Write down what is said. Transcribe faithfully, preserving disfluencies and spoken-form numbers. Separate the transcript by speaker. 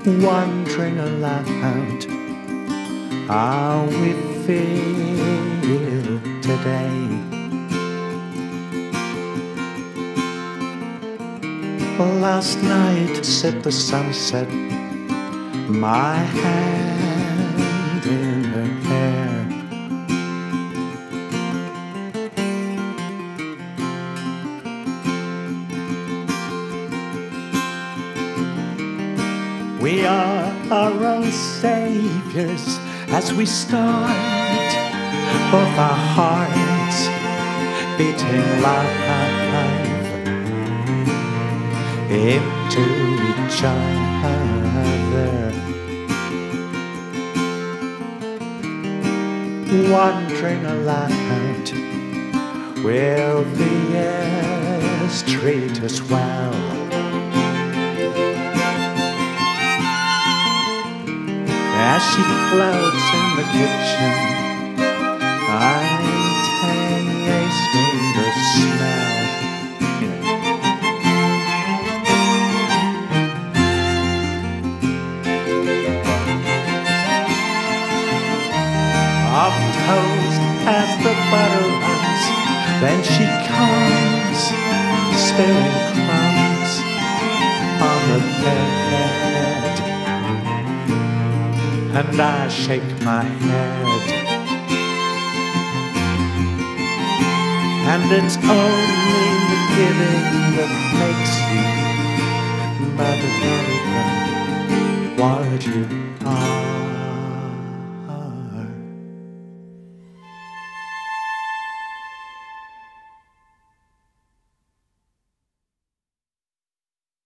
Speaker 1: wondering aloud how we feel today. Last night at the sunset, my hand in her hair, we are our own saviors as we start, both our hearts beating live into each other, wondering aloud, will the years treat us well? As she floats in the kitchen, I'm tasting the smell of toast as the butter runs. Then she comes, spilling crumbs on the bed, and I shake my head, and it's only the giving that makes you Mother America what you are.